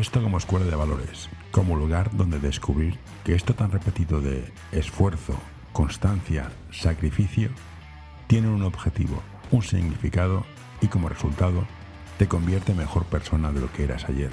baloncesto como escuela de valores, como lugar donde descubrir que esto tan repetido de esfuerzo, constancia, sacrificio, tiene un objetivo, un significado y como resultado te convierte en mejor persona de lo que eras ayer.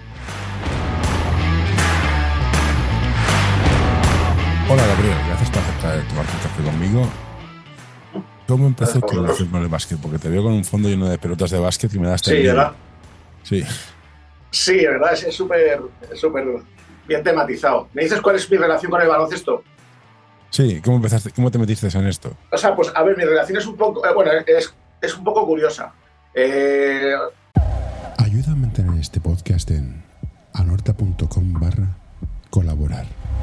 Hola Gabriel, gracias por aceptar tomarte un café conmigo. ¿Cómo empezó tu relación con el básquet? Porque te veo con un fondo lleno de pelotas de básquet y me das Sí, ¿verdad? Sí. Sí, la verdad es súper bien tematizado. ¿Me dices cuál es mi relación con el baloncesto? Sí, ¿cómo empezaste? ¿Cómo te metiste en esto? O sea, pues a ver, mi relación es un poco, es un poco curiosa. Ayuda a mantener este podcast en anorta.com/colaborar.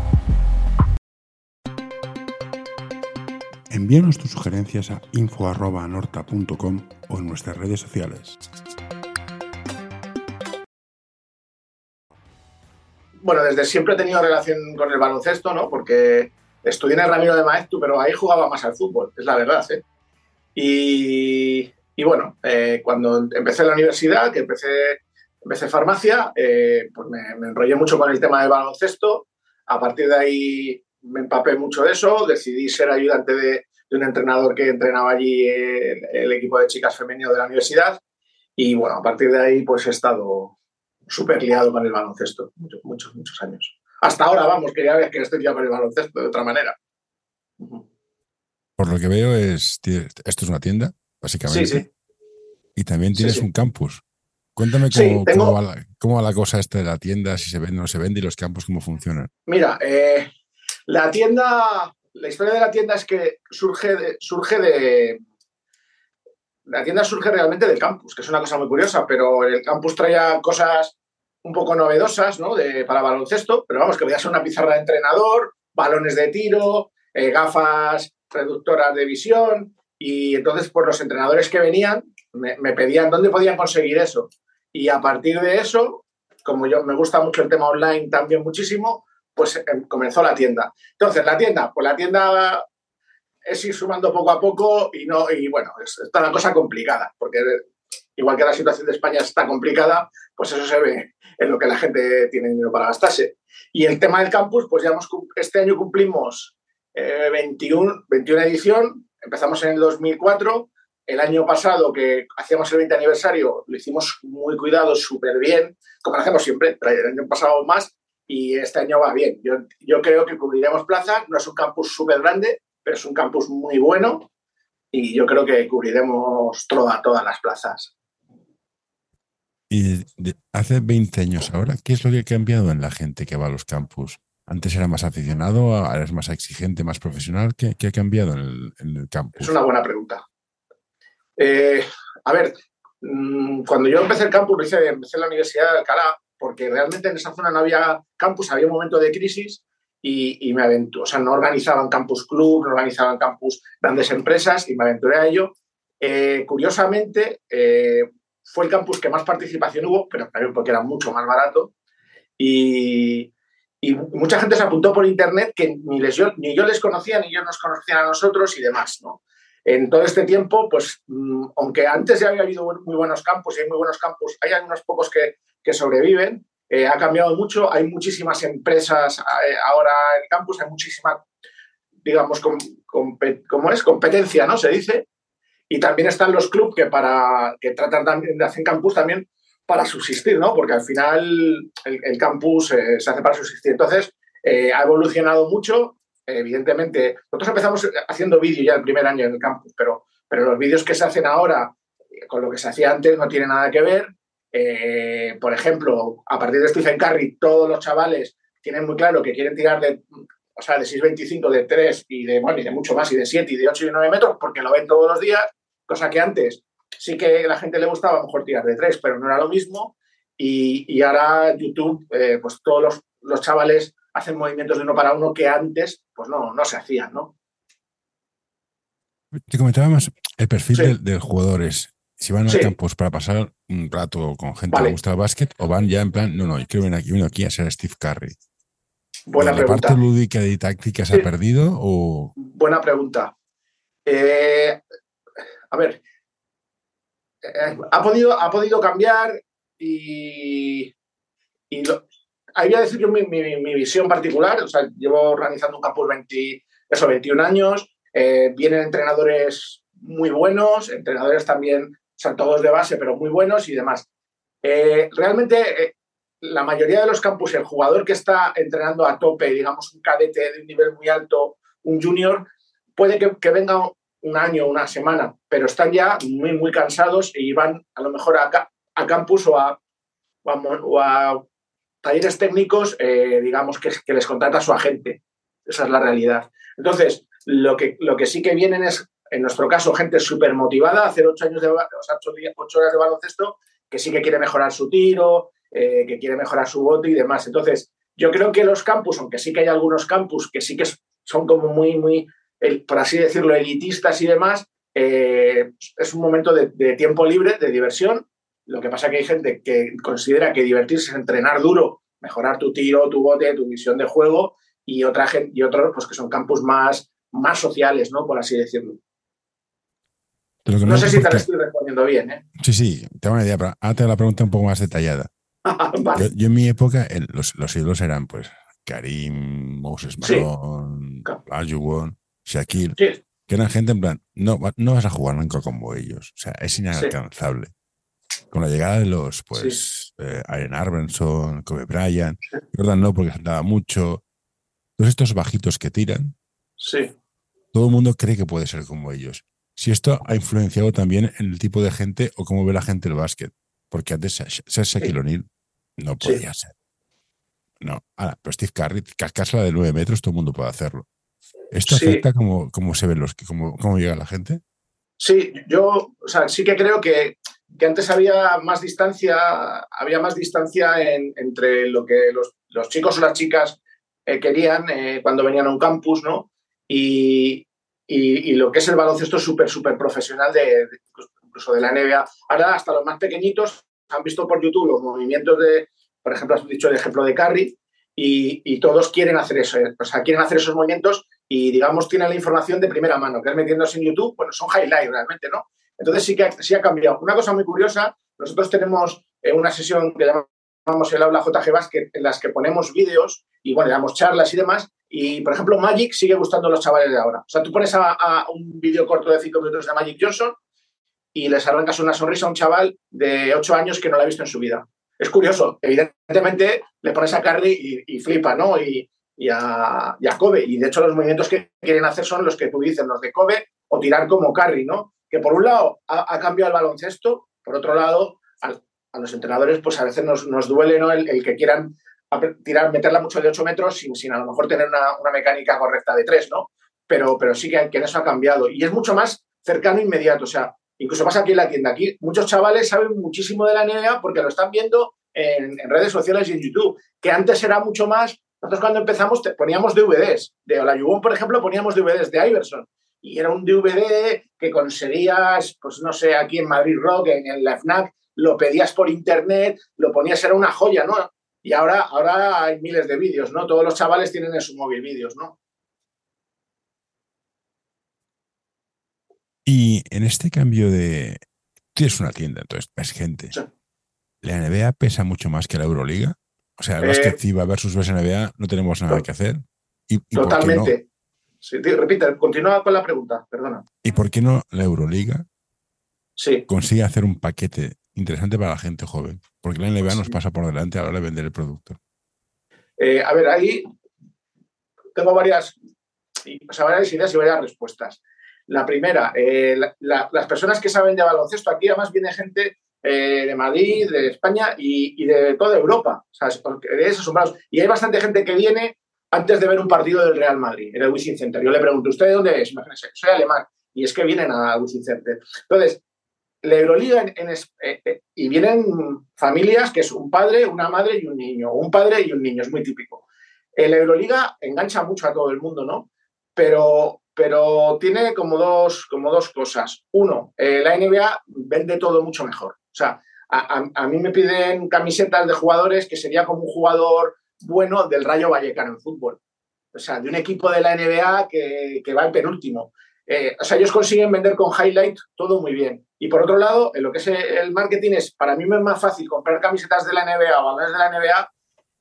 Envíanos tus sugerencias a info@anorta.com o en nuestras redes sociales. Bueno, desde siempre he tenido relación con el baloncesto, ¿no? Porque estudié en el Ramiro de Maeztu, pero ahí jugaba más al fútbol, es la verdad, ¿eh? Y bueno, cuando empecé la universidad, empecé farmacia, pues me enrollé mucho con el tema del baloncesto. A partir de ahí me empapé mucho de eso, decidí ser ayudante de un entrenador que entrenaba allí el equipo de chicas femenino de la universidad. Y bueno, a partir de ahí pues he estado súper liado con el baloncesto, muchos años. Hasta ahora, vamos, que ya ves que estoy liado con el baloncesto de otra manera. Por lo que veo, esto es una tienda, Sí, básicamente, sí, y también sí, tienes un sí. campus. Cuéntame Sí, cómo va la cosa esta de la tienda, si se vende o no se vende y los campus cómo funcionan. mira, la tienda, la historia de la tienda es que la tienda surge realmente del campus, que es una cosa muy curiosa, pero el campus traía cosas un poco novedosas, ¿no? Para baloncesto, pero vamos, que veías una pizarra de entrenador, balones de tiro, gafas reductoras de visión, y entonces pues los entrenadores que venían me pedían dónde podían conseguir eso. Y a partir de eso, como yo me gusta mucho el tema online también muchísimo, pues comenzó la tienda. Entonces, pues la tienda es ir sumando poco a poco y bueno, está una cosa complicada, porque igual que la situación de España está complicada, pues eso se ve en lo que la gente tiene dinero para gastarse. Y el tema del campus, pues este año cumplimos 21 edición, empezamos en el 2004, el año pasado que hacíamos el 20 aniversario lo hicimos muy cuidado, súper bien, como lo hacemos siempre, el año pasado más, y este año va bien. Yo creo que cubriremos plazas, no es un campus súper grande, pero es un campus muy bueno y yo creo que cubriremos todas las plazas. Y hace 20 años ahora, ¿qué es lo que ha cambiado en la gente que va a los campus? Antes era más aficionado, ahora es más exigente, más profesional. ¿Qué ha cambiado en el Es campus? una buena pregunta. Eh, a ver, cuando yo empecé el campus, empecé en la Universidad de Alcalá, porque realmente en esa zona no había campus, había un momento de crisis y me aventuré, o sea, no organizaban campus club, no organizaban campus grandes empresas y me aventuré a ello. Curiosamente, fue el campus que más participación hubo, pero también porque era mucho más barato y, y mucha gente se apuntó por internet que ni yo les conocía, ni ellos nos conocían a nosotros y demás, ¿no? En todo este tiempo, pues, aunque antes ya había habido muy buenos campus y hay muy buenos campus, hay algunos pocos que sobreviven, ha cambiado mucho, hay muchísimas empresas ahora en el campus, hay muchísima, digamos, ¿cómo es? Competencia, ¿no? Se dice. Y también están los clubs que tratan también de hacer campus también para subsistir, ¿no? Porque al final el campus se hace para subsistir. Entonces, ha evolucionado mucho. Evidentemente, nosotros empezamos haciendo vídeo ya el primer año en el campus, pero los vídeos que se hacen ahora con lo que se hacía antes no tienen nada que ver. Por ejemplo, a partir de Stephen Curry, todos los chavales tienen muy claro que quieren tirar o sea, de 6,25, de 3 y de mucho más, y de 7 y de 8 y de 9 metros, porque lo ven todos los días, cosa que antes sí que a la gente le gustaba a lo mejor tirar de 3, pero no era lo mismo. Y ahora YouTube, pues todos los chavales hacen movimientos de uno para uno que antes pues no se hacían, ¿no? Te comentaba más el perfil Sí, del jugador es si van al sí, campus para pasar un rato con gente que le vale. gusta el básquet o van ya en plan, no, yo quiero venir aquí a ser Steve Curry. Buena ¿La parte pregunta. lúdica y didáctica se ha Sí, perdido o...? buena pregunta. Eh, a ver, ha podido cambiar y, ahí voy a decir yo mi visión particular. O sea, llevo organizando un campus 21 años. Vienen entrenadores muy buenos, entrenadores también, o sea, todos de base, pero muy buenos y demás. Realmente, la mayoría de los campus, el jugador que está entrenando a tope, digamos, un cadete de un nivel muy alto, un junior, puede que venga un año, una semana, pero están ya muy, muy cansados y van a lo mejor a campus o a talleres técnicos, digamos, que les contrata su agente. Esa es la realidad. Entonces, lo que sí que vienen es, en nuestro caso, gente súper motivada a hacer 8 horas de baloncesto, que sí que quiere mejorar su tiro, que quiere mejorar su bote y demás. Entonces, yo creo que los campus, aunque sí que hay algunos campus que sí que son como muy, muy, por así decirlo, elitistas y demás, es un momento de tiempo libre, de diversión. Lo que pasa es que hay gente que considera que divertirse es entrenar duro, mejorar tu tiro, tu bote, tu visión de juego, y otros pues, que son campus más sociales, ¿no? Por así decirlo. No sé si te lo estoy respondiendo bien, ¿eh? Sí, tengo una idea, pero ahora te hago la pregunta un poco más detallada. Vale. Yo en mi época, los ídolos eran pues Karim, Moses Malone, Olajuwon, Shaquille, que eran gente en plan, no vas a jugar nunca como ellos. O sea, es inalcanzable. Con la llegada de los, pues, Allen Iverson, Kobe Bryant, Jordan no, porque saltaba mucho. Todos estos bajitos que tiran, todo el mundo cree que puede ser como ellos. Si esto ha influenciado también en el tipo de gente o cómo ve la gente el básquet. Porque antes ser Shaquille O'Neal no podía ser. No. Ahora, pero Steve Curry, cascarla de 9 metros, todo el mundo puede hacerlo. ¿Esto afecta cómo se ven cómo llega la gente? Sí, yo, o sea, sí que creo que antes había más distancia entre lo que los chicos o las chicas querían cuando venían a un campus, ¿no? Y lo que es el baloncesto súper profesional incluso de la NBA. Ahora hasta los más pequeñitos han visto por YouTube los movimientos por ejemplo, has dicho el ejemplo de Curry, y todos quieren hacer eso, o sea, quieren hacer esos movimientos y, digamos, tienen la información de primera mano, que es metiéndose en YouTube, bueno, son highlights realmente, ¿no? Entonces sí ha cambiado. Una cosa muy curiosa, nosotros tenemos una sesión que llamamos el Aula JG Basket, en las que ponemos vídeos y, bueno, damos charlas y demás, y, por ejemplo, Magic sigue gustando a los chavales de ahora. O sea, tú pones a un vídeo corto de 5 minutos de Magic Johnson y les arrancas una sonrisa a un chaval de 8 años que no la ha visto en su vida. Es curioso, evidentemente le pones a Curry y flipa, ¿no? Y a Kobe. Y de hecho los movimientos que quieren hacer son los que tú dices, los de Kobe o tirar como Curry, ¿no? Que por un lado ha cambiado el baloncesto, por otro lado a los entrenadores pues a veces nos duele, ¿no? El que quieran meterla mucho de 8 metros sin a lo mejor tener una mecánica correcta de 3, ¿no? Pero sí que en eso ha cambiado. Y es mucho más cercano e inmediato. O sea, incluso pasa aquí en la tienda. Aquí muchos chavales saben muchísimo de la NBA porque lo están viendo en redes sociales y en YouTube, que antes era mucho más. Nosotros cuando empezamos poníamos DVDs. De Olajuwon, por ejemplo, poníamos DVDs de Iverson. Y era un DVD que conseguías, pues no sé, aquí en Madrid Rock, en la FNAC, lo pedías por internet, lo ponías, era una joya, ¿no? Y ahora hay miles de vídeos, ¿no? Todos los chavales tienen en su móvil vídeos, ¿no? Y en este cambio de... Tienes una tienda, entonces ves gente. Sí. ¿La NBA pesa mucho más que la Euroliga? O sea, el básquet FIBA versus NBA no tenemos nada que hacer. ¿Y totalmente. ¿Por qué no? Sí, repite, continúa con la pregunta, perdona. ¿Y por qué no la Euroliga consigue hacer un paquete interesante para la gente joven? Porque la NBA nos pasa por delante a la hora de vender el producto. A ver, ahí tengo varias ideas y varias respuestas. La primera, las personas que saben de baloncesto, aquí además viene gente de Madrid, de España y de toda Europa, o sea, es asombrados. Y hay bastante gente que viene antes de ver un partido del Real Madrid, en el Wizzing Center. Yo le pregunto, ¿usted de dónde es? Imagínense, soy alemán. Y es que vienen al Wizzing Center. Entonces, la Euroliga, y vienen familias que es un padre, una madre y un niño, un padre y un niño, es muy típico. La Euroliga engancha mucho a todo el mundo, ¿no? Pero tiene como dos cosas. Uno, la NBA vende todo mucho mejor. O sea, a mí me piden camisetas de jugadores que sería como un jugador bueno del Rayo Vallecano en fútbol. O sea, de un equipo de la NBA que va en penúltimo. O sea, ellos consiguen vender con highlight todo muy bien. Y por otro lado, en lo que es el marketing para mí me es más fácil comprar camisetas de la NBA o balones de la NBA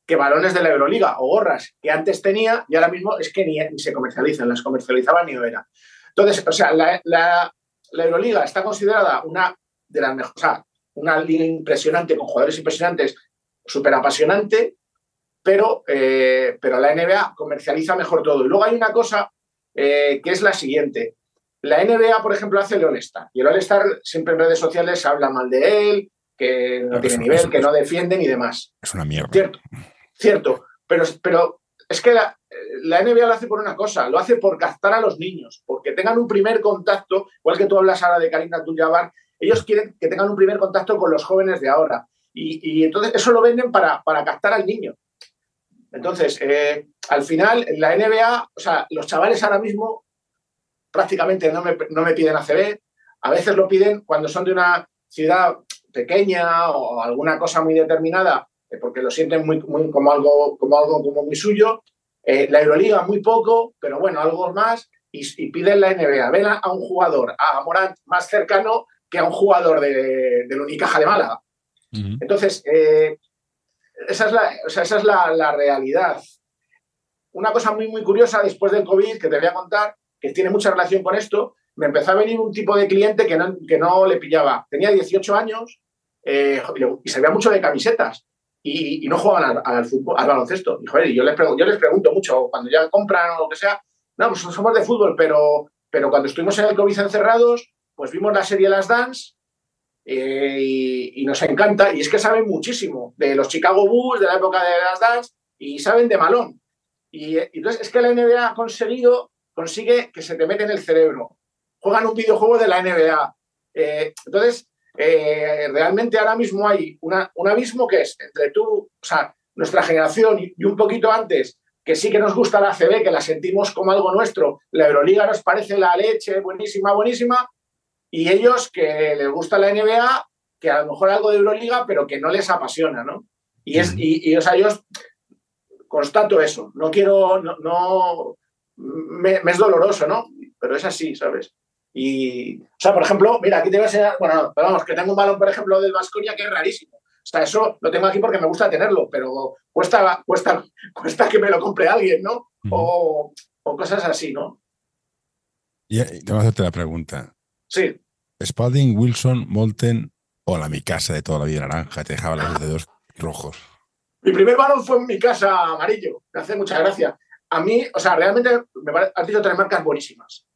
que balones de la Euroliga o gorras que antes tenía y ahora mismo es que ni se comercializan, las comercializaba ni era. Entonces, o sea, la Euroliga está considerada una de las mejores, o sea, una liga impresionante, con jugadores impresionantes, súper apasionante, pero la NBA comercializa mejor todo. Y luego hay una cosa que es la siguiente. La NBA, por ejemplo, hace el All-Star. Y el All-Star siempre en redes sociales se habla mal de él, que no tiene nivel, que no defienden y demás. Es una mierda. Cierto. Pero es que la NBA lo hace por una cosa, lo hace por captar a los niños, porque tengan un primer contacto, igual que tú hablas ahora de Karim Abdul-Jabbar, ellos quieren que tengan un primer contacto con los jóvenes de ahora. Y entonces eso lo venden para captar al niño. Entonces, al final, la NBA, o sea, los chavales ahora mismo prácticamente no me piden ACB, a veces lo piden cuando son de una ciudad pequeña o alguna cosa muy determinada, porque lo sienten muy como algo muy suyo. La Euroliga muy poco, pero bueno, algo más, y piden la NBA. Ven a un jugador, a Morant, más cercano que a un jugador del Unicaja de Málaga. Uh-huh. Entonces, esa es la realidad. Una cosa muy, muy curiosa después del COVID, que te voy a contar, que tiene mucha relación con esto, me empezó a venir un tipo de cliente que no le pillaba. Tenía 18 años y se veía mucho de camisetas y no jugaban al fútbol, al baloncesto. Y, joder, yo les pregunto mucho, cuando ya compran o lo que sea, no, pues somos de fútbol, pero cuando estuvimos en el COVID encerrados, pues vimos la serie Last Dance y nos encanta. Y es que saben muchísimo de los Chicago Bulls, de la época de Last Dance, y saben de Malone. Y entonces es que la NBA consigue que se te mete en el cerebro. Juegan un videojuego de la NBA. Entonces, realmente ahora mismo hay un abismo que es entre tú, o sea, nuestra generación y un poquito antes, que sí que nos gusta la ACB, que la sentimos como algo nuestro. La Euroliga nos parece la leche, buenísima, y ellos que les gusta la NBA, que a lo mejor algo de Euroliga, pero que no les apasiona, ¿no? O sea, yo constato eso. No quiero, me es doloroso, ¿no? Pero es así, ¿sabes? Y, o sea, por ejemplo, mira, aquí te voy a enseñar, bueno, pero vamos, que tengo un balón, por ejemplo, del Baskonia que es rarísimo. O sea, eso lo tengo aquí porque me gusta tenerlo, pero cuesta que me lo compre alguien, ¿no? Uh-huh. O cosas así, ¿no? Y te voy a hacerte la pregunta. Sí. Spalding, Wilson, Molten o la mi casa de toda la vida naranja, te dejaba los dedos rojos. Mi primer balón fue en mi casa amarillo, me hace mucha gracia. A mí, o sea, realmente has dicho 3 marcas buenísimas.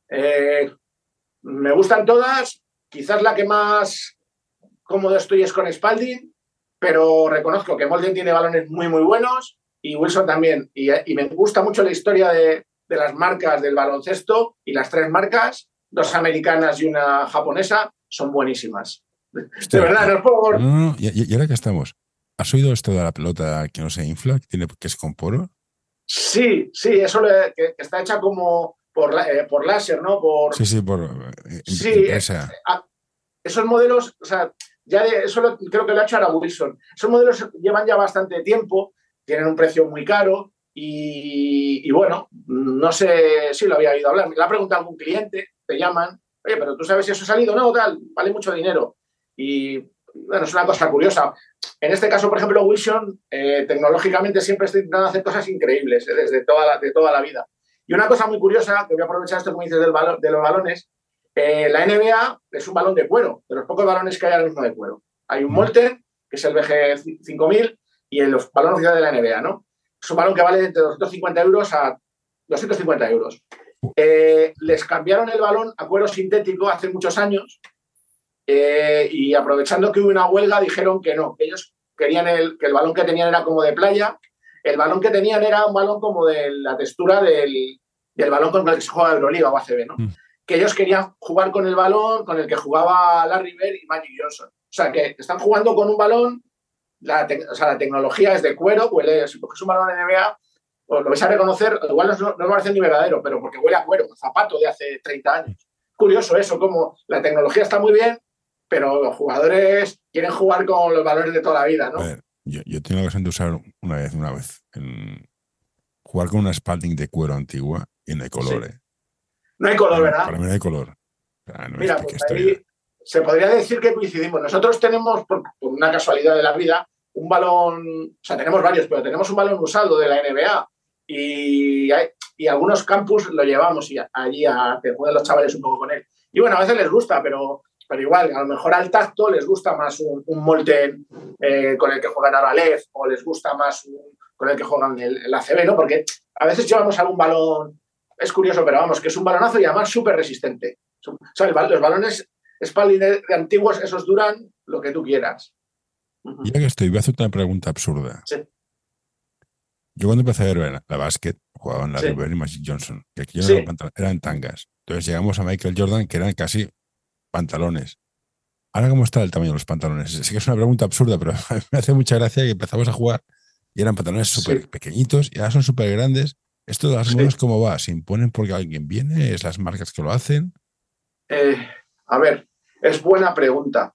Me gustan todas, quizás la que más cómodo estoy es con Spalding, pero reconozco que Molten tiene balones muy, muy buenos y Wilson también. Y me gusta mucho la historia de las marcas del baloncesto, y las 3 marcas, 2 americanas y una japonesa, son buenísimas. Hostia, de verdad, no es por... No, y ahora que estamos, ¿has oído esto de la pelota que no se infla, que es con poro? Sí, eso que está hecha como por láser, ¿no? Sí, por empresa. Esos modelos, o sea, creo que lo ha hecho ahora Wilson. Esos modelos llevan ya bastante tiempo, tienen un precio muy caro y bueno, no sé si lo había oído hablar. Me lo ha preguntado algún cliente, te llaman, oye, pero ¿tú sabes si eso ha salido? No, tal, vale mucho dinero. Y bueno, es una cosa curiosa. En este caso, por ejemplo, Wilson, tecnológicamente siempre está intentando hacer cosas increíbles, desde toda la vida. Y una cosa muy curiosa, que voy a aprovechar esto como dices de los balones, la NBA es un balón de cuero, de los pocos balones que hay ahora mismo de cuero. Hay un Molten, que es el BG5000, y el balón oficial de la NBA, ¿no? Es un balón que vale entre 250 euros a 250 euros. Les cambiaron el balón a cuero sintético hace muchos años y aprovechando que hubo una huelga dijeron que no, que ellos querían que el balón que tenían era como de playa. El balón que tenían era un balón como de la textura del balón con el que se juega Euroliga o ACB, ¿no? Que ellos querían jugar con el balón con el que jugaba Larry Bird y Magic Johnson. O sea, que están jugando con un balón, la tecnología es de cuero, huele, si coges un balón NBA, pues lo vais a reconocer, igual no me parece ni verdadero, pero porque huele a cuero, zapato de hace 30 años. Curioso eso, como la tecnología está muy bien, pero los jugadores quieren jugar con los balones de toda la vida, ¿no? A ver, yo tengo la ocasión de usar una vez, jugar con una Spalding de cuero antigua y no hay color, sí. No hay color, ¿verdad? Para mí no hay color. O sea, no. Mira, pues ahí se podría decir que coincidimos. Nosotros tenemos, por una casualidad de la vida, un balón, o sea, tenemos varios, pero tenemos un balón usado de la NBA y algunos campus lo llevamos allí a que jueguen los chavales un poco con él. Y bueno, a veces les gusta, pero igual, a lo mejor al tacto les gusta más un Molten con el que juegan ahora Lev, o les gusta más con el que juegan el ACB, ¿no? Porque a veces llevamos algún balón, es curioso, pero vamos, que es un balonazo y además súper resistente. O sea, los balones Spalding de antiguos, esos duran lo que tú quieras. Ya que estoy, voy a hacer una pregunta absurda. Sí. Yo cuando empecé a ver la básquet, jugaban Larry Bird y Magic Johnson, que aquí no eran tangas. Entonces llegamos a Michael Jordan, que eran casi pantalones. Ahora, ¿cómo está el tamaño de los pantalones? Sé que es una pregunta absurda, pero me hace mucha gracia que empezamos a jugar y eran pantalones súper pequeñitos y ahora son súper grandes. ¿Esto de las modas cómo va? ¿Se imponen porque alguien viene? ¿Es las marcas que lo hacen? A ver, es buena pregunta.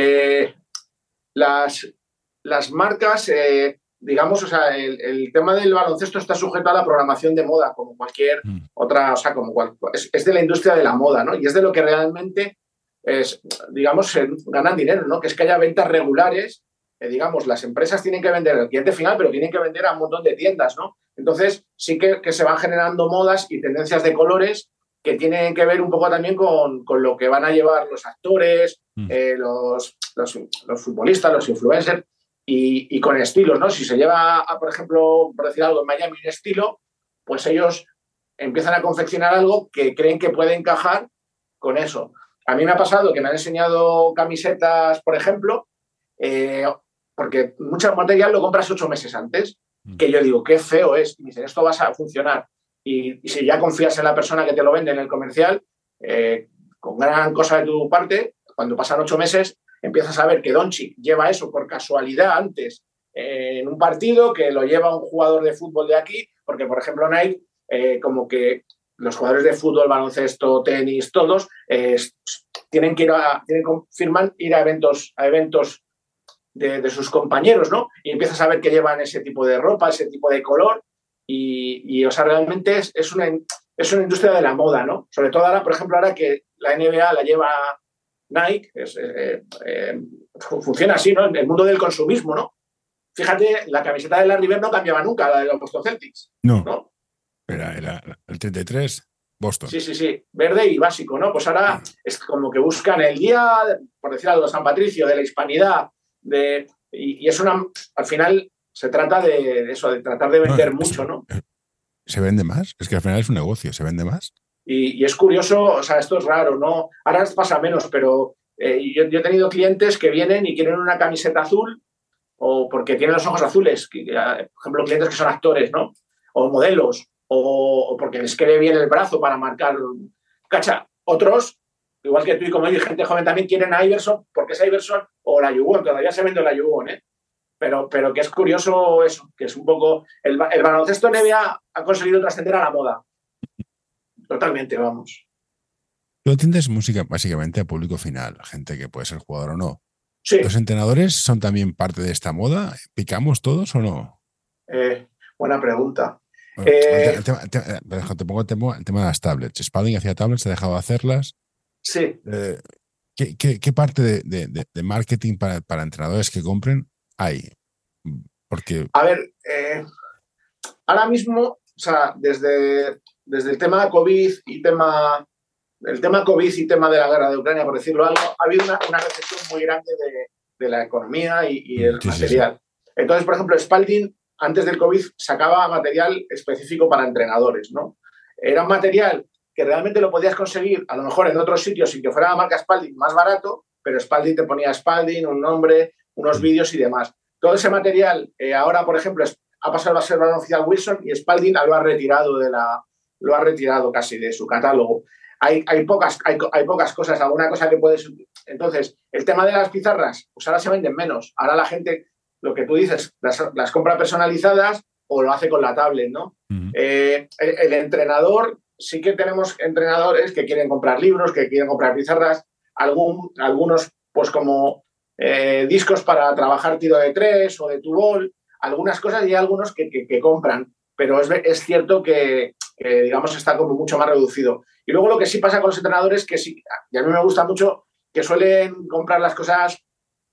Las marcas, digamos, o sea, el tema del baloncesto está sujeto a la programación de moda, como cualquier otra, o sea, es de la industria de la moda, ¿no? Y es de lo que realmente digamos, ganan dinero, ¿no? Que es que haya ventas regulares, digamos, las empresas tienen que vender al cliente final, pero tienen que vender a un montón de tiendas, ¿no? Entonces, sí que se van generando modas y tendencias de colores que tienen que ver un poco también con lo que van a llevar los actores, los futbolistas, los influencers y con estilos, ¿no? Si se lleva, por ejemplo, por decir algo, en Miami un estilo, pues ellos empiezan a confeccionar algo que creen que puede encajar con eso. A mí me ha pasado que me han enseñado camisetas, por ejemplo, porque mucho material lo compras 8 meses antes, que yo digo, qué feo es. Y me dicen, esto va a funcionar. Y si ya confías en la persona que te lo vende en el comercial, con gran cosa de tu parte, cuando pasan 8 meses, empiezas a ver que Doncic lleva eso por casualidad antes en un partido, que lo lleva un jugador de fútbol de aquí, porque, por ejemplo, Nike, como que los jugadores de fútbol, baloncesto, tenis, todos tienen que firman ir a eventos de sus compañeros, ¿no? Y empiezas a ver que llevan ese tipo de ropa, ese tipo de color y o sea, realmente es una industria de la moda, ¿no? Sobre todo ahora, por ejemplo, ahora que la NBA la lleva Nike, funciona así, ¿no? En el mundo del consumismo, ¿no? Fíjate, la camiseta de Larry Bird no cambiaba nunca, la de los Boston Celtics. ¿No? Era el 33, Boston. Sí. Verde y básico, ¿no? Pues ahora es como que buscan el día, por decir algo, de San Patricio, de la hispanidad, y es al final se trata de eso, de tratar de vender mucho, ¿no? ¿Se vende más? Es que al final es un negocio, ¿se vende más? Y es curioso, o sea, esto es raro, ¿no? Ahora pasa menos, pero yo he tenido clientes que vienen y quieren una camiseta azul o porque tienen los ojos azules, por ejemplo, clientes que son actores, ¿no? O modelos, o porque les quede bien el brazo para marcar. Cacha, otros, igual que tú y como yo, gente joven también quieren a Iverson, porque es Iverson o la Yugón, todavía se vende la Yugón, ¿eh? Pero que es curioso eso, que es un poco... El baloncesto NBA ha conseguido trascender a la moda. Totalmente, vamos. Tú atiendes música básicamente a público final, gente que puede ser jugador o no. Sí. ¿Los entrenadores son también parte de esta moda? ¿Picamos todos o no? Buena pregunta. Te pongo el tema de las tablets. Spalding hacía tablets, ha dejado de hacerlas. Sí. ¿Qué parte de marketing para entrenadores que compren hay? Porque... A ver, ahora mismo, o sea, desde el tema COVID y tema de la guerra de Ucrania, por decirlo algo, ha habido una recesión muy grande de la economía y el material. Sí. Entonces, por ejemplo, Spalding, antes del COVID, sacaba material específico para entrenadores, ¿no? Era un material que realmente lo podías conseguir, a lo mejor en otros sitios, sin que fuera la marca Spalding, más barato, pero Spalding te ponía Spalding, un nombre, unos vídeos y demás. Todo ese material, ahora, por ejemplo, ha pasado a ser la oficial Wilson y Spalding lo ha retirado casi de su catálogo. Hay pocas cosas, alguna cosa que puedes... Entonces, el tema de las pizarras, pues ahora se venden menos. Ahora la gente, lo que tú dices, las compra personalizadas o lo hace con la tablet, ¿no? Uh-huh. El entrenador, sí que tenemos entrenadores que quieren comprar libros, que quieren comprar pizarras, algunos pues como discos para trabajar tiro de 3 o de two-ball, algunas cosas y algunos que compran, pero es cierto que digamos está como mucho más reducido. Y luego lo que sí pasa con los entrenadores, que sí, y a mí me gusta mucho, que suelen comprar las cosas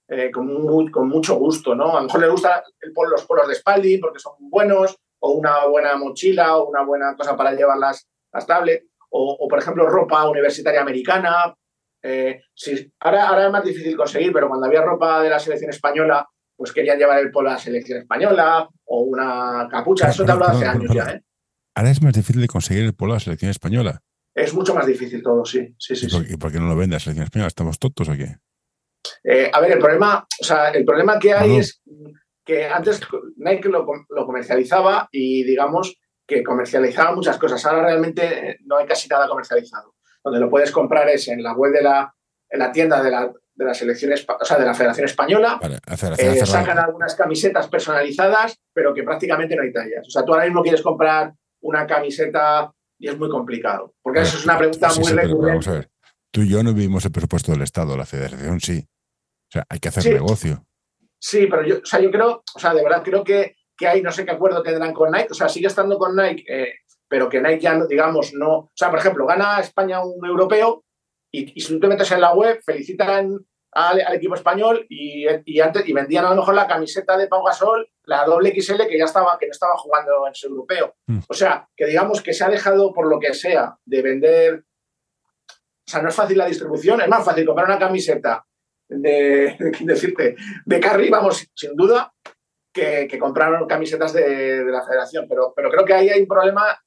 con mucho gusto, ¿no? A lo mejor le gustan los polos de Spalding porque son buenos, o una buena mochila, o una buena cosa para llevar las tablets, o por ejemplo, ropa universitaria americana. Sí, ahora es más difícil conseguir, pero cuando había ropa de la selección española, pues querían llevar el polo a la selección española o una capucha. Eso te hablo hace años ya, ¿eh? Ahora es más difícil de conseguir el polo de la selección española. Es mucho más difícil todo, sí. ¿Y por qué no lo vende la selección española? ¿Estamos tontos o qué? A ver, el problema que hay es que antes Nike lo comercializaba y digamos que comercializaba muchas cosas. Ahora realmente no hay casi nada comercializado. Donde lo puedes comprar es en la web en la tienda de la selección, o sea, de la Federación Española. Vale, sacan algunas camisetas personalizadas, pero que prácticamente no hay tallas. O sea, tú ahora mismo quieres comprar una camiseta y es muy complicado. Porque eso es una pregunta muy recurrente. Pero vamos a ver. Tú y yo no vivimos el presupuesto del Estado, la Federación sí. O sea, hay que hacer negocio. Sí, pero yo creo, de verdad creo que hay, no sé qué acuerdo tendrán con Nike, o sea, sigue estando con Nike, pero que Nike ya, digamos, no, o sea, por ejemplo, gana España un europeo y si tú te metes en la web, felicitan al equipo español y vendían a lo mejor la camiseta de Pau Gasol, la doble XL que no estaba jugando en su europeo. O sea, que digamos que se ha dejado por lo que sea de vender, o sea, no es fácil la distribución, es más fácil comprar una camiseta de Curry, vamos, sin duda, que compraron camisetas de la federación. Pero creo que ahí hay un problema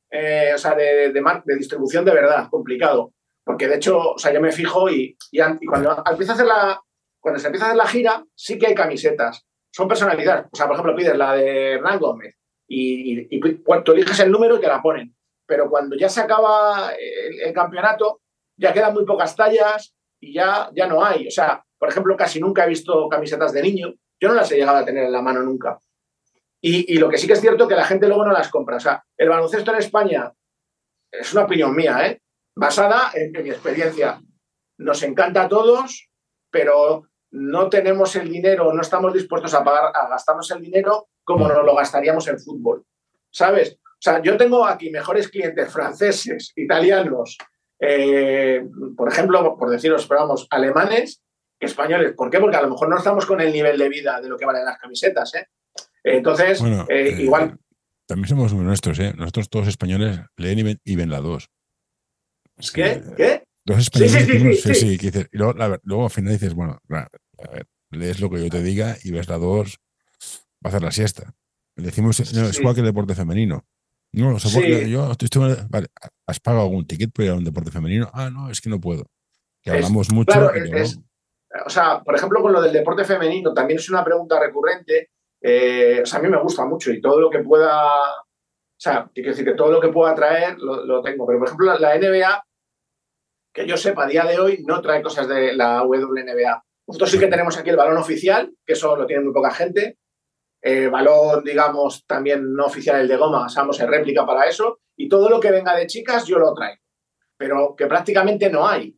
de distribución de verdad, complicado. Porque de hecho, yo me fijo y cuando se empieza a hacer la gira, sí que hay camisetas. Son personalizadas. O sea, por ejemplo, pides la de Hernán Gómez y tú eliges el número y te la ponen. Pero cuando ya se acaba el campeonato, ya quedan muy pocas tallas y ya no hay. O sea, por ejemplo, casi nunca he visto camisetas de niño. Yo no las he llegado a tener en la mano nunca. Y lo que sí que es cierto que la gente luego no las compra. O sea, el baloncesto en España, es una opinión mía, basada en mi experiencia. Nos encanta a todos, pero no tenemos el dinero, no estamos dispuestos a gastarnos el dinero como nos lo gastaríamos en fútbol. ¿Sabes? O sea, yo tengo aquí mejores clientes franceses, italianos, por ejemplo, por deciros, pero vamos, alemanes que españoles. ¿Por qué? Porque a lo mejor no estamos con el nivel de vida de lo que valen las camisetas, Entonces, bueno, igual. También somos muy nuestros, Nosotros todos españoles leen y ven la 2. ¿Qué? Dos españoles Sí. Y luego al final dices, bueno, a ver, lees lo que yo te diga y ves la 2, va a hacer la siesta. Decimos, no, es igual que el deporte femenino. No, vale, ¿has pagado algún ticket por ir a un deporte femenino? Ah, no, es que no puedo. Que hablamos mucho. Claro, o sea, por ejemplo, con lo del deporte femenino, también es una pregunta recurrente. A mí me gusta mucho y todo lo que pueda, o sea, quiero decir que todo lo que pueda traer lo tengo. Pero, por ejemplo, la NBA, que yo sepa, a día de hoy no trae cosas de la WNBA. Nosotros sí que tenemos aquí el balón oficial, que eso lo tiene muy poca gente. Balón, digamos, también no oficial, el de goma, usamos el réplica para eso. Y todo lo que venga de chicas yo lo traigo. Pero que prácticamente no hay.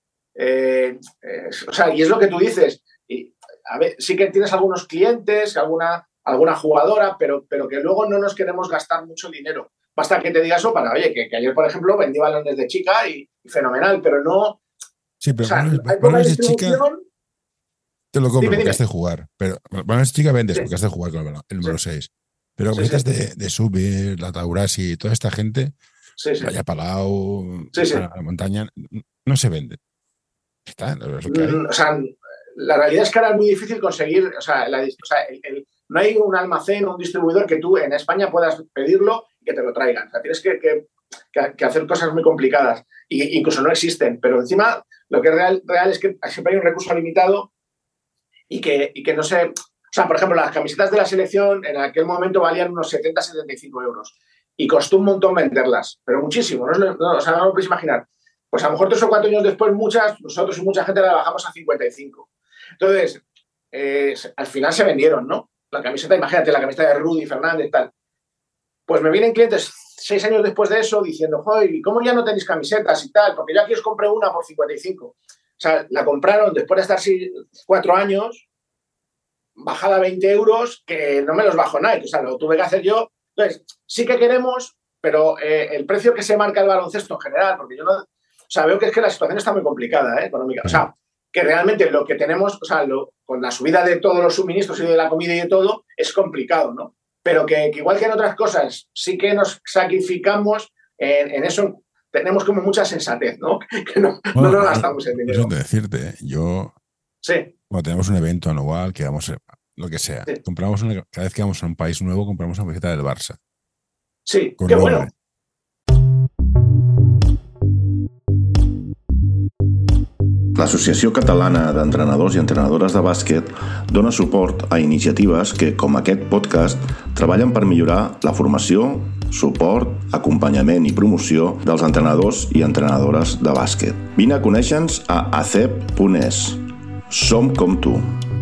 Y es lo que tú dices. Y, a ver, sí que tienes algunos clientes, alguna jugadora, pero que luego no nos queremos gastar mucho dinero. Basta que te diga eso para, oye, que ayer, por ejemplo, vendí balones de chica y fenomenal, pero no. Sí, pero balones de chica te lo compro porque has de jugar. Pero balones de chica vendes porque has de jugar con el número 6. Pero camisetas de Subir, la Taurasi, toda esta gente, Playa Palau, la montaña, no se venden. Está, es lo que hay. O sea, la realidad es que ahora es muy difícil conseguir, no hay un almacén o un distribuidor que tú en España puedas pedirlo y que te lo traigan. O sea, tienes que hacer cosas muy complicadas. Y incluso no existen. Pero encima, lo que es real es que siempre hay un recurso limitado y que no sé. O sea, por ejemplo, las camisetas de la selección en aquel momento valían unos 70-75 euros. Y costó un montón venderlas, pero muchísimo. No lo podéis imaginar. Pues a lo mejor 3 o 4 años después, nosotros y mucha gente la bajamos a 55. Entonces, al final se vendieron, ¿no? La camiseta, imagínate, la camiseta de Rudy Fernández, tal. Pues me vienen clientes 6 años después de eso diciendo, joder, ¿y cómo ya no tenéis camisetas y tal? Porque yo aquí os compré una por 55. O sea, la compraron después de estar 4 años, bajada a 20 euros, que no me los bajó Nike. O sea, lo tuve que hacer yo. Entonces, sí que queremos, pero el precio que se marca el baloncesto en general, porque yo no... O sea, veo que es que la situación está muy complicada, económica. O sea, que realmente lo que tenemos, o sea, con la subida de todos los suministros y de la comida y de todo, es complicado, ¿no? Pero que igual que en otras cosas, sí que nos sacrificamos en eso, tenemos como mucha sensatez, ¿no? Que no nos gastamos en dinero. Eso de decirte, yo, Sí. cuando tenemos un evento anual, que vamos, lo que sea, Sí. compramos cada vez que vamos a un país nuevo, compramos una camiseta del Barça. Sí, Con qué nombre. bueno. L'Associació Catalana d'Entrenadors i Entrenadores de Bàsquet dona suport a iniciatives que, com aquest podcast, treballen per millorar la formació, suport, acompanyament i promoció dels entrenadors i entrenadores de bàsquet. Vine a conèixer-nos a acep.es. Som com tu.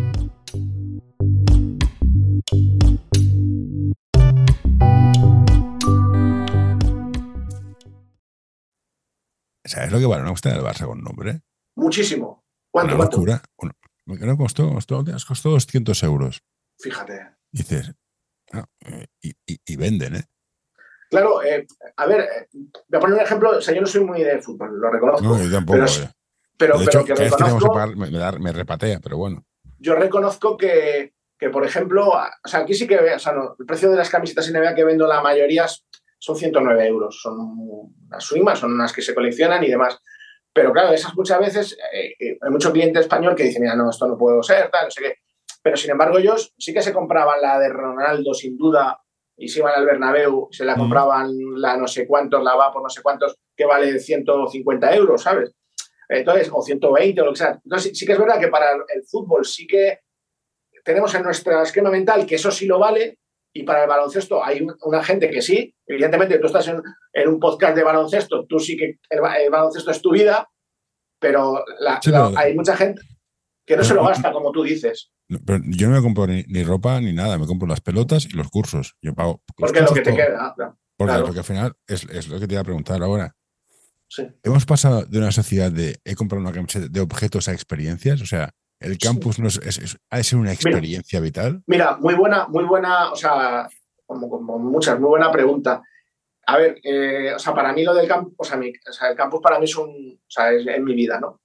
¿Sabes lo que vale una camiseta del Barça con nombre? Muchísimo. ¿Cuánto? Una locura. Me costó 200 euros. Fíjate. Dices, y venden, ¿eh? Claro, a ver, voy a poner un ejemplo. O sea, yo no soy muy de fútbol, lo reconozco. No, yo tampoco. Pero de hecho, que cada vez que vamos a reconozco, pagar, me repatea, pero bueno. yo reconozco que, por ejemplo, o sea, aquí sí que, o sea, no, el precio de las camisetas NBA que vendo la mayoría son 109 euros. Son unas suimas, son unas que se coleccionan y demás. Pero claro, esas muchas veces hay mucho cliente español que dice, mira, no, esto no puedo ser, tal, no sé qué. Pero sin embargo, ellos sí que se compraban la de Ronaldo, sin duda, y se iban al Bernabéu, se la compraban la no sé cuántos, la va por no sé cuántos, que vale 150 euros, ¿sabes? Entonces, o 120 o lo que sea. Entonces, sí que es verdad que para el fútbol sí que tenemos en nuestro esquema mental que eso sí lo vale, y para el baloncesto hay una gente que sí. Evidentemente, tú estás en un podcast de baloncesto, tú sí que el baloncesto es tu vida, pero hay mucha gente que no se lo gasta, como tú dices. Pero yo no me compro ni ropa ni nada, me compro las pelotas y los cursos. Yo pago. Porque lo que te queda. Porque al final es lo que te iba a preguntar ahora. Sí. Hemos pasado de una sociedad de he comprado una camiseta de objetos a experiencias, o sea, el campus no ha de ser una experiencia vital. Mira, muy buena, o sea, como muchas, muy buena pregunta. A ver, o sea, para mí lo del campus, o sea, el campus para mí es es mi vida, ¿no?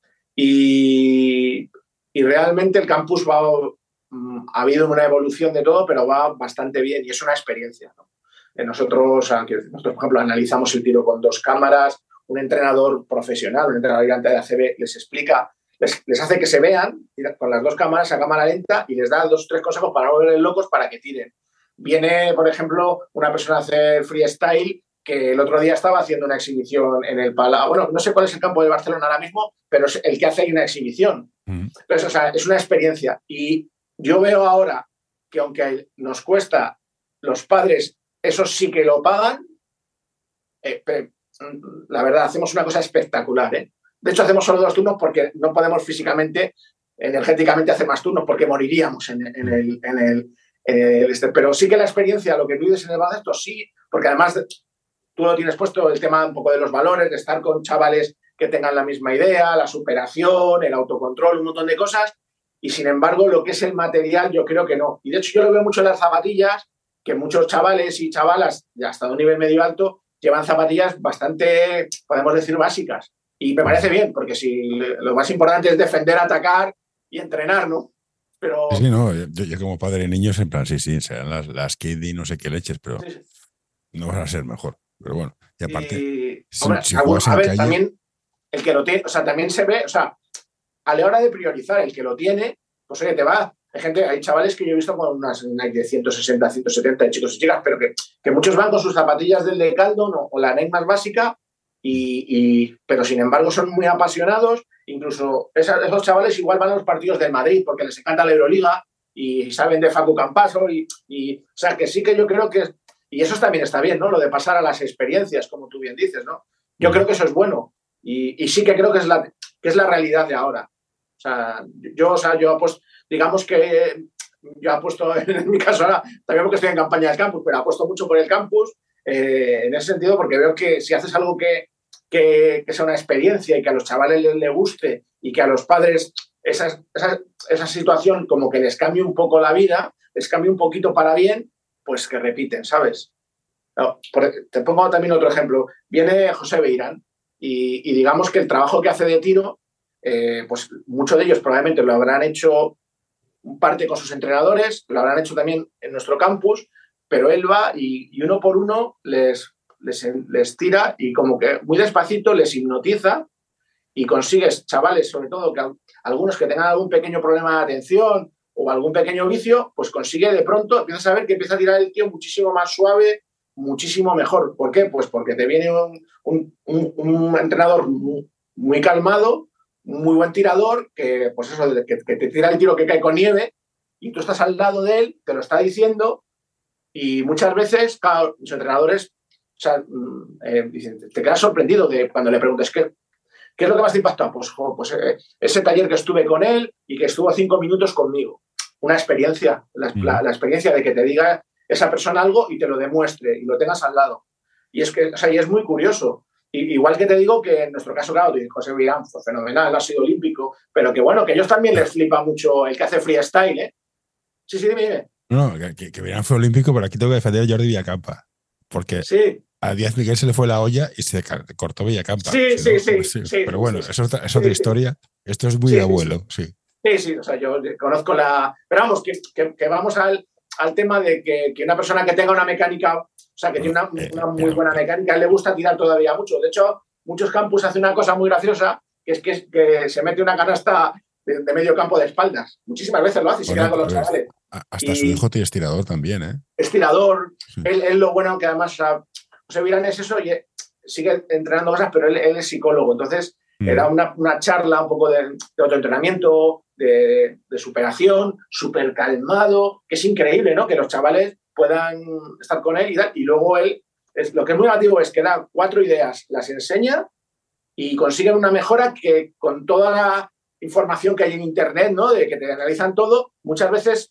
Y realmente el campus ha habido una evolución de todo, pero va bastante bien y es una experiencia, ¿no? Nosotros, por ejemplo, analizamos el tiro con 2 cámaras, un entrenador profesional, un entrenador gigante de ACB les explica, les hace que se vean con las 2 cámaras a cámara lenta y les da 2 o 3 consejos para no verles locos para que tiren. Viene, por ejemplo, una persona a hacer freestyle que el otro día estaba haciendo una exhibición en el Palau. Bueno, no sé cuál es el campo de Barcelona ahora mismo, pero es el que hace ahí una exhibición. Entonces, o sea, es una experiencia. Y yo veo ahora que aunque nos cuesta, los padres, eso sí que lo pagan, la verdad, hacemos una cosa espectacular, ¿eh? De hecho, hacemos solo 2 turnos porque no podemos físicamente, energéticamente hacer más turnos porque moriríamos pero sí que la experiencia, lo que tú dices en el baloncesto, sí, porque además tú lo tienes puesto, el tema un poco de los valores, de estar con chavales que tengan la misma idea, la superación, el autocontrol, un montón de cosas, y sin embargo lo que es el material yo creo que no. Y de hecho yo lo veo mucho en las zapatillas, que muchos chavales y chavalas, ya hasta un nivel medio alto, llevan zapatillas bastante, podemos decir, básicas. Y me parece bien, porque si lo más importante es defender, atacar y entrenar, ¿no? Pero... Sí, no, yo como padre de niños, en plan, sí, serán las KD no sé qué leches, pero sí. No van a ser mejor. Pero bueno, y aparte, si juegas en calle... También el que lo tiene, o sea, también se ve, o sea, a la hora de priorizar el que lo tiene, pues oye, te va. Hay chavales que yo he visto con unas Nike de 160, 170 de chicos y chicas, pero que muchos van con sus zapatillas del Decathlon o la Nike más básica, pero sin embargo son muy apasionados. Incluso esos chavales igual van a los partidos del Madrid porque les encanta la Euroliga y saben de Facu Campaso o sea, que sí que yo creo que y eso también está bien, ¿no? Lo de pasar a las experiencias, como tú bien dices, ¿no? Yo creo que eso es bueno y sí que creo que es la realidad de ahora. O sea, yo pues, digamos que yo apuesto, en mi caso ahora, también porque estoy en campaña del campus, pero apuesto mucho por el campus en ese sentido porque veo que si haces algo que sea una experiencia y que a los chavales les guste y que a los padres esa situación como que les cambie un poco la vida, les cambie un poquito para bien, pues que repiten, ¿sabes? No, te pongo también otro ejemplo. Viene José Beirán y digamos que el trabajo que hace de tiro pues muchos de ellos probablemente lo habrán hecho parte con sus entrenadores, lo habrán hecho también en nuestro campus, pero él va y uno por uno les tira y como que muy despacito les hipnotiza y consigues chavales, sobre todo que algunos que tengan algún pequeño problema de atención o algún pequeño vicio, pues consigue de pronto, empiezas a ver que empieza a tirar el tío muchísimo más suave, muchísimo mejor. ¿Por qué? Pues porque te viene un entrenador muy calmado, muy buen tirador, que pues eso, que te tira el tiro que cae con nieve y tú estás al lado de él, te lo está diciendo y muchas veces, claro, los entrenadores te quedas sorprendido de cuando le preguntes ¿qué es lo que más te impactó? Pues ese taller que estuve con él y que estuvo 5 minutos conmigo. Una experiencia, la experiencia de que te diga esa persona algo y te lo demuestre y lo tengas al lado. Y es que, y es muy curioso. Igual que te digo que en nuestro caso, claro, José Virán fue fenomenal, ha sido olímpico, pero que bueno, que a ellos también les flipa mucho el que hace freestyle, ¿eh? Sí, dime. No, que Virán fue olímpico, pero aquí tengo que defender a Jordi Villacampa. Porque a Díaz Miguel se le fue la olla y se cortó Villacampa. Sí. Pero bueno, es otra historia. Esto es muy de abuelo, sí. Sí, o sea, yo conozco Pero vamos, que vamos al tema de que una persona que tenga una mecánica, o sea, que tiene una muy buena mecánica, le gusta tirar todavía mucho. De hecho, muchos campus hacen una cosa muy graciosa, que es que se mete una canasta de medio campo de espaldas. Muchísimas veces lo hace y se queda con los chavales. Hasta su hijo tiene estirador también, ¿eh? Estirador. Sí. Él lo bueno que además, José Virán es eso, y sigue entrenando cosas, pero él es psicólogo. Entonces, era una charla un poco de autoentrenamiento, de superación, súper calmado, que es increíble, ¿no? Que los chavales puedan estar con él y luego él, lo que es muy negativo es que da 4 ideas, las enseña y consiguen una mejora que con toda la información que hay en internet, ¿no? De que te analizan todo, muchas veces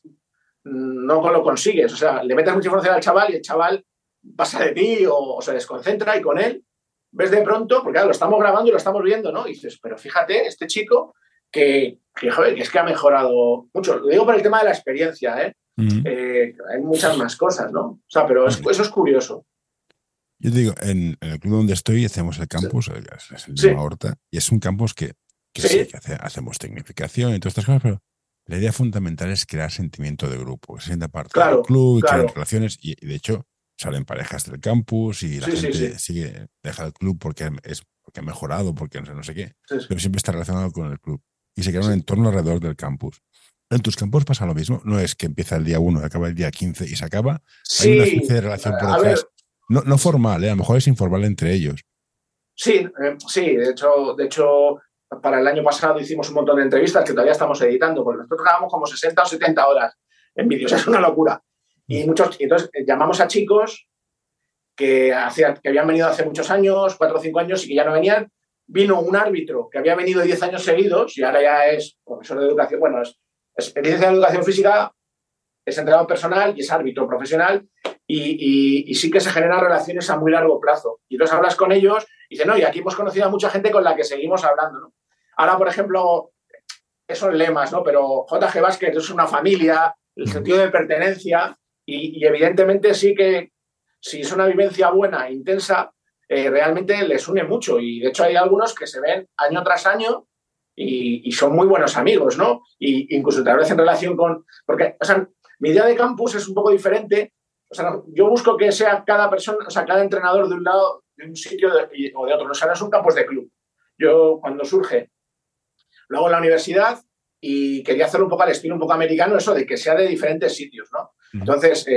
no lo consigues. O sea, le metes mucha información al chaval y el chaval pasa de ti o se desconcentra y con él ves de pronto, porque claro, lo estamos grabando y lo estamos viendo, ¿no? Y dices, pero fíjate, este chico que es que ha mejorado mucho. Lo digo por el tema de la experiencia, ¿eh? Hay muchas más cosas, ¿no? O sea, pero eso es curioso. Yo te digo, en el club donde estoy hacemos el campus, es el Lima Horta, y es un campus que hacemos tecnificación y todas estas cosas, pero la idea fundamental es crear sentimiento de grupo, que se sienta parte del club y crear relaciones, y de hecho salen parejas del campus y la gente deja el club porque ha mejorado, porque no sé qué, pero siempre está relacionado con el club y se crea un entorno alrededor del campus. ¿En tus campus pasa lo mismo? No es que empieza el día 1 y acaba el día 15 y se acaba. Hay una especie de relación por detrás. No formal, a lo mejor es informal entre ellos. Sí, de hecho, para el año pasado hicimos un montón de entrevistas que todavía estamos editando, porque nosotros grabamos como 60 o 70 horas en vídeos, es una locura. Y entonces llamamos a chicos que habían venido hace muchos años, 4 o 5 años, y que ya no venían. Vino un árbitro que había venido 10 años seguidos y ahora ya es profesor de educación, bueno, es licenciado en educación física, es entrenador personal y es árbitro profesional y sí que se generan relaciones a muy largo plazo. Y entonces hablas con ellos y dicen, no, y aquí hemos conocido a mucha gente con la que seguimos hablando, ¿no? Ahora, por ejemplo, esos lemas, ¿no? Pero JG Basket es una familia, el sentido de pertenencia y evidentemente sí que si es una vivencia buena, intensa, realmente les une mucho. Y de hecho hay algunos que se ven año tras año y son muy buenos amigos, ¿no? Y incluso tal vez en relación con... Porque, o sea, mi idea de campus es un poco diferente. O sea, yo busco que sea cada persona, o sea, cada entrenador de un lado, de un sitio o de otro. O sea, no es un campus de club. Yo, cuando surge, lo hago en la universidad y quería hacerlo un poco al estilo un poco americano, eso de que sea de diferentes sitios, ¿no? Entonces,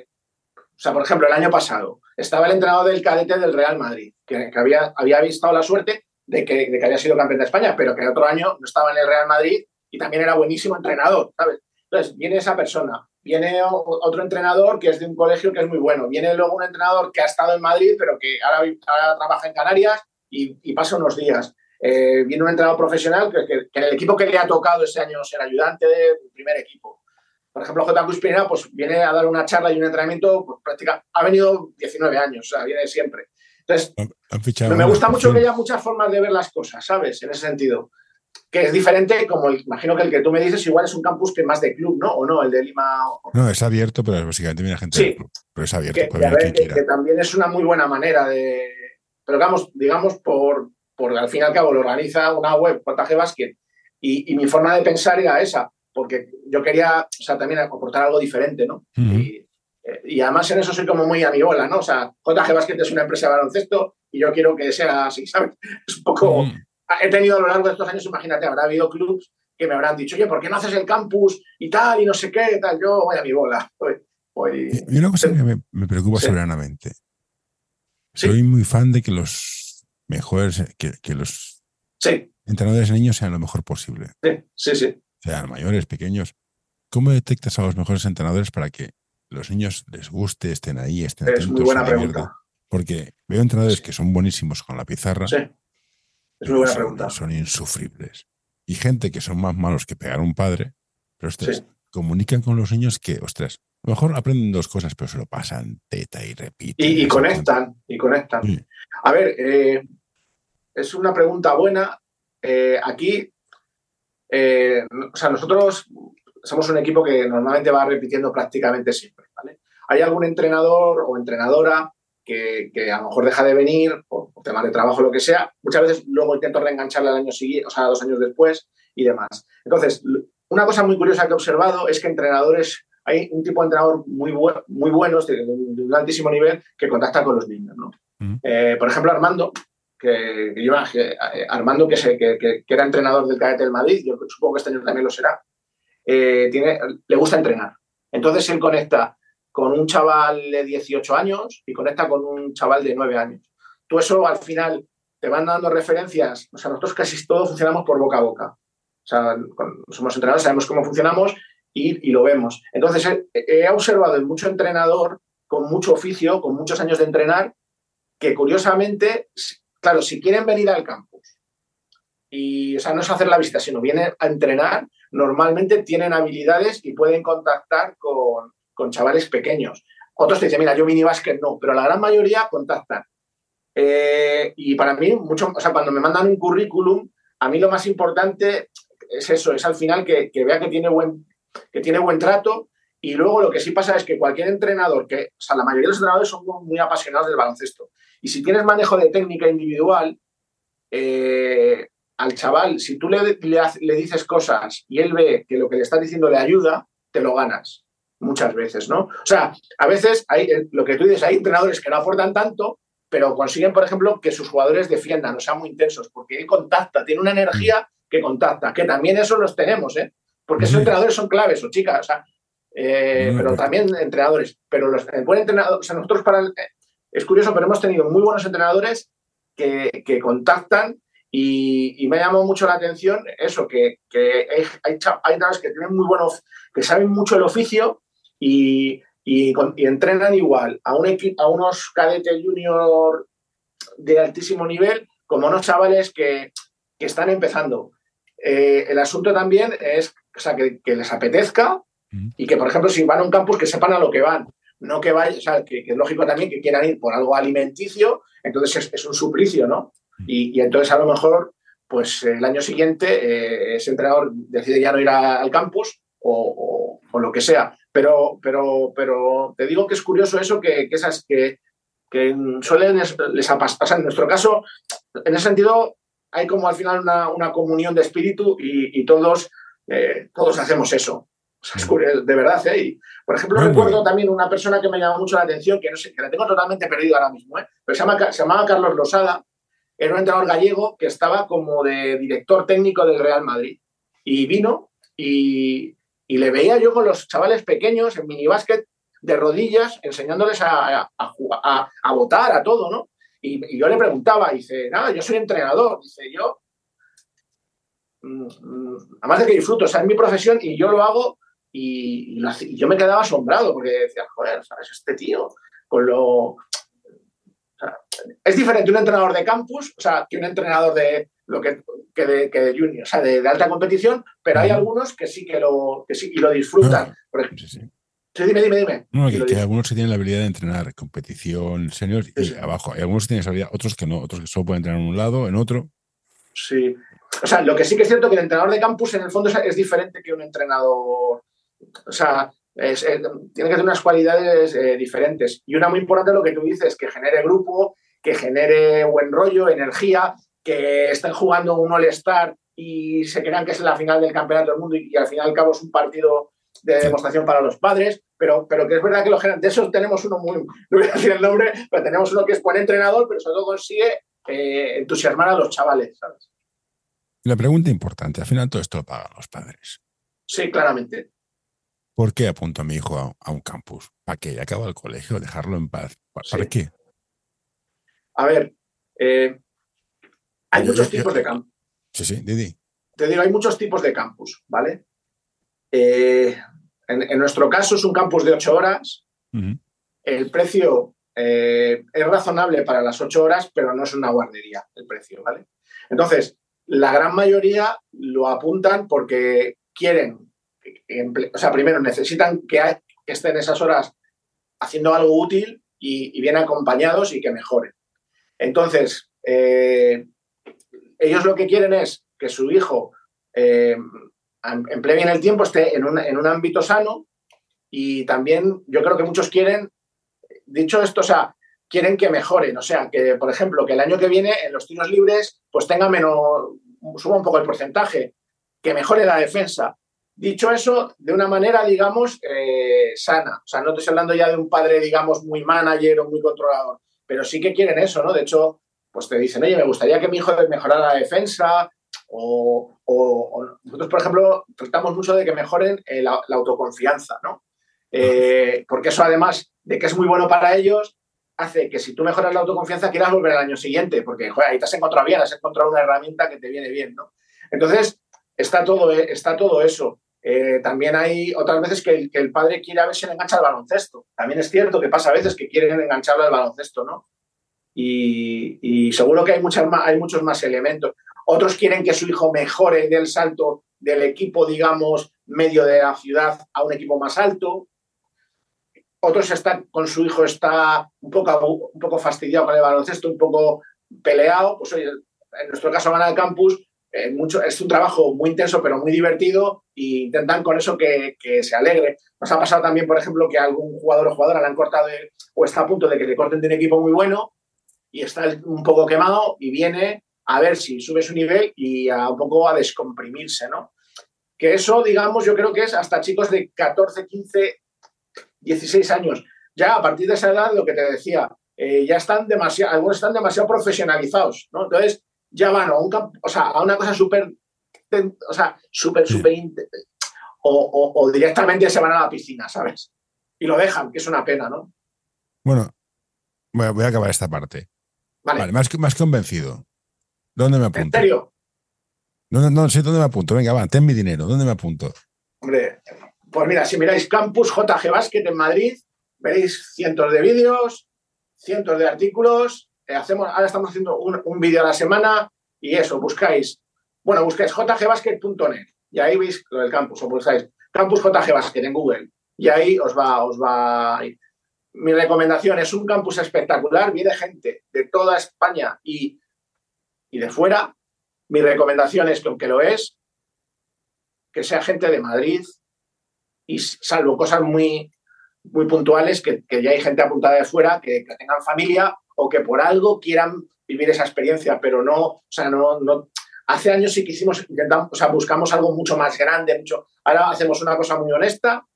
o sea, por ejemplo, el año pasado estaba el entrenador del cadete del Real Madrid, que había visto la suerte de que había sido campeón de España, pero que el otro año no estaba en el Real Madrid y también era buenísimo entrenador, ¿sabes? Entonces, viene esa persona, viene otro entrenador que es de un colegio que es muy bueno, viene luego un entrenador que ha estado en Madrid, pero que ahora trabaja en Canarias y pasa unos días. Viene un entrenador profesional que en el equipo que le ha tocado ese año ser ayudante del primer equipo. Por ejemplo, J. Cruz Pineda pues, viene a dar una charla y un entrenamiento, pues, prácticamente ha venido 19 años, o sea, viene siempre. Entonces, me gusta mucho que haya muchas formas de ver las cosas, ¿sabes? En ese sentido. Que es diferente, como imagino que el que tú me dices, igual es un campus que más de club, ¿no? O no, el de Lima. No, es abierto, pero básicamente viene gente del club. Pero es abierto. Que también es una muy buena manera de. Pero digamos, por porque al fin y al cabo lo organiza una web, JG Basket, y mi forma de pensar era esa, porque yo quería, o sea, también aportar algo diferente, ¿no? Y además en eso soy como muy amigola, ¿no? O sea, JG Basket es una empresa de baloncesto y yo quiero que sea así, ¿sabes? Es un poco... He tenido a lo largo de estos años, imagínate, habrá habido clubs que me habrán dicho, oye, ¿por qué no haces el campus y tal, y no sé qué, y tal? Yo voy a mi bola. Y una cosa que me preocupa Sí. soberanamente. Sí. Soy muy fan de que los mejores, que los Sí. entrenadores de niños sean lo mejor posible. Sí. Sean mayores, pequeños. ¿Cómo detectas a los mejores entrenadores para que los niños les guste, estén ahí, estén Es muy atentos, se buena diviertan? pregunta. Porque veo entrenadores que son buenísimos con la pizarra, Sí, es muy pero buena pregunta. son insufribles. Y gente que son más malos que pegar a un padre, pero ostras, comunican con los niños que, ostras, a lo mejor aprenden 2 cosas, pero se lo pasan teta y repiten. Y conectan. Sí. A ver, es una pregunta buena. Aquí, o sea, nosotros somos un equipo que normalmente va repitiendo prácticamente siempre, ¿vale? Hay algún entrenador o entrenadora que a lo mejor deja de venir por temas de trabajo o lo que sea. Muchas veces luego intento reengancharla al año siguiente, o sea, 2 años después y demás. Entonces, una cosa muy curiosa que he observado es que hay un tipo de entrenador muy buenos, de un altísimo nivel, que contacta con los niños, ¿no? Por ejemplo, Armando, que era entrenador del cadete del Madrid, yo supongo que este año también lo será, le gusta entrenar. Entonces él conecta con un chaval de 18 años y conecta con un chaval de 9 años. Tú eso al final te van dando referencias. O sea, nosotros casi todos funcionamos por boca a boca. O sea, somos entrenadores, sabemos cómo funcionamos y lo vemos. Entonces he observado en mucho entrenador con mucho oficio, con muchos años de entrenar, que curiosamente, claro, si quieren venir al campus y, o sea, no es hacer la visita, sino vienen a entrenar, normalmente tienen habilidades y pueden contactar con chavales pequeños. Otros te dicen, mira, yo minibásquet no, pero la gran mayoría contactan. Y para mí, o sea, cuando me mandan un currículum, a mí lo más importante es eso, es al final que vea que tiene buen trato. Y luego lo que sí pasa es que cualquier entrenador, o sea, la mayoría de los entrenadores son muy apasionados del baloncesto. Y si tienes manejo de técnica individual, al chaval, si tú le dices cosas y él ve que lo que le estás diciendo le ayuda, te lo ganas muchas veces, ¿no? O sea, a veces lo que tú dices, hay entrenadores que no aportan tanto, pero consiguen, por ejemplo, que sus jugadores defiendan, o sean muy intensos, porque él contacta, tiene una energía que contacta, que también eso los tenemos, ¿eh? Porque esos entrenadores son claves, o chicas, o sea, pero también entrenadores. Pero el buen entrenador, o sea, nosotros es curioso, pero hemos tenido muy buenos entrenadores que contactan y me ha llamado mucho la atención eso, que hay entrenadores que tienen muy buenos, que saben mucho el oficio y entrenan igual a unos cadetes junior de altísimo nivel como unos chavales que están empezando. El asunto también es, o sea, que les apetezca y que, por ejemplo, si van a un campus, que sepan a lo que van. No que vayan, o sea, que es lógico también que quieran ir por algo alimenticio, entonces es un suplicio, ¿no? Y entonces a lo mejor, pues el año siguiente ese entrenador decide ya no ir al campus o lo que sea. Pero te digo que es curioso eso, que suelen les apasar. En nuestro caso, en ese sentido, hay como al final una comunión de espíritu y todos hacemos eso. O sea, es curioso, de verdad, ¿eh? Y, por ejemplo, recuerdo también una persona que me llamó mucho la atención, que no sé, que la tengo totalmente perdido ahora mismo, ¿eh? Pero se llamaba Carlos Losada, era un entrenador gallego que estaba como de director técnico del Real Madrid. Y vino y le veía yo con los chavales pequeños en minibásquet de rodillas, enseñándoles a botar, a todo, ¿no? Y yo le preguntaba, dice, nada, yo soy entrenador, dice, yo, además de que disfruto, o sea, es mi profesión y yo lo hago y yo me quedaba asombrado porque decía, joder, ¿sabes? Este tío con lo... O sea, es diferente un entrenador de campus, o sea, que un entrenador de de junior, o sea, de alta competición, pero hay algunos que sí que lo disfrutan. Sí, dime. No, que algunos que tienen la habilidad de entrenar competición senior y abajo. Hay algunos que tienen esa habilidad, otros que no, otros que solo pueden entrenar en un lado, en otro. Sí. O sea, lo que sí que es cierto que el entrenador de campus en el fondo es diferente que un entrenador. O sea, tiene que tener unas cualidades diferentes. Y una muy importante, lo que tú dices, que genere grupo, que genere buen rollo, energía. que estén jugando un All-Star y se crean que es la final del campeonato del mundo y al fin y al cabo es un partido de demostración para los padres, pero que es verdad que de esos tenemos uno muy, no voy a decir el nombre, pero tenemos uno que es buen entrenador, pero sobre todo consigue entusiasmar a los chavales, ¿sabes? La pregunta importante, al final todo esto lo pagan los padres. Sí, claramente. ¿Por qué apunto a mi hijo a un campus? ¿Para qué? Acaba el colegio, dejarlo en paz. ¿Para qué? A ver, hay muchos tipos de campus. Sí, Didi. Te digo, hay muchos tipos de campus, ¿vale? En nuestro caso es un campus de 8 horas. Uh-huh. El precio es razonable para las 8 horas, pero no es una guardería el precio, ¿vale? Entonces, la gran mayoría lo apuntan porque quieren, primero necesitan que estén esas horas haciendo algo útil y bien acompañados y que mejoren. Entonces, ellos lo que quieren es que su hijo emplee bien el tiempo, esté en un ámbito sano y también yo creo que muchos quieren, dicho esto, quieren que mejoren, que, por ejemplo, que el año que viene en los tiros libres pues suba un poco el porcentaje, que mejore la defensa. Dicho eso, de una manera, digamos, sana. No te estoy hablando ya de un padre, digamos, muy manager o muy controlador, pero sí que quieren eso, ¿no? De hecho, pues te dicen, oye, me gustaría que mi hijo mejorara la defensa o nosotros, por ejemplo, tratamos mucho de que mejoren la autoconfianza, ¿no? Porque eso, además de que es muy bueno para ellos, hace que si tú mejoras la autoconfianza quieras volver al año siguiente, porque, joder, ahí te has encontrado bien, has encontrado una herramienta que te viene bien, ¿no? Entonces, está todo eso. También hay otras veces que el padre quiere a ver si le engancha al baloncesto. También es cierto que pasa a veces que quieren engancharlo al baloncesto, ¿no? Y seguro que hay muchos más elementos. Otros quieren que su hijo mejore del salto del equipo, digamos, medio de la ciudad a un equipo más alto. Otros con su hijo está un poco fastidiado con el baloncesto, un poco peleado. Pues oye, en nuestro caso van al campus, es un trabajo muy intenso pero muy divertido e intentan con eso que se alegre. Nos ha pasado también, por ejemplo, que a algún jugador o jugadora le han cortado o está a punto de que le corten de un equipo muy bueno y está un poco quemado y viene a ver si sube su nivel y un poco a descomprimirse, ¿no? Que eso, digamos, yo creo que es hasta chicos de 14, 15, 16 años. Ya a partir de esa edad, lo que te decía, ya algunos están demasiado profesionalizados, ¿no? Entonces ya van a una cosa súper, o directamente se van a la piscina, ¿sabes? Y lo dejan, que es una pena, ¿no? Bueno, voy a acabar esta parte. Vale, más convencido. ¿Dónde me apunto? ¿En serio? No sé dónde me apunto. Venga, va, ten mi dinero. ¿Dónde me apunto? Hombre, pues mira, si miráis Campus JG Basket en Madrid, veréis cientos de vídeos, cientos de artículos. Ahora estamos haciendo un vídeo a la semana y eso, buscáis jgbasket.net y ahí veis lo del campus, o buscáis Campus JG Basket en Google y ahí os va a ir. Mi recomendación es un campus espectacular, viene gente de toda España y de fuera. Mi recomendación es que, aunque lo es, que sea gente de Madrid y salvo cosas muy, muy puntuales, que ya hay gente apuntada de fuera, que tengan familia o que por algo quieran vivir esa experiencia, pero no. Hace años sí que buscamos algo mucho más grande, ahora hacemos una cosa muy honesta,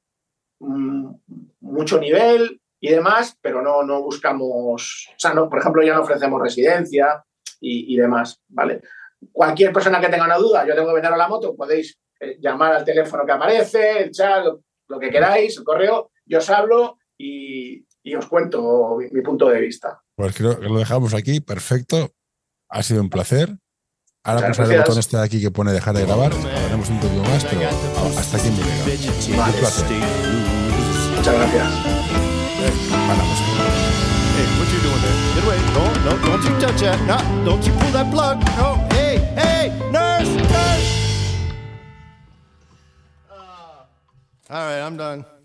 mucho nivel y demás, pero no buscamos, por ejemplo, ya no ofrecemos residencia y demás, ¿vale? Cualquier persona que tenga una duda, yo tengo que vender a la moto, podéis llamar al teléfono que aparece, el chat, lo que queráis, el correo, yo os hablo y os cuento mi punto de vista. Pues creo que lo dejamos aquí, perfecto. Ha sido un placer. Ahora pulsaré el botón este de aquí que pone dejar de grabar. Haremos un poquito más, pero hasta aquí me llega. Vale. Un placer. Muchas gracias. Paramos. Hey, what you doing there? Get away. No, don't you touch that. No, don't you pull that plug. No, hey, nurse. All right, I'm done.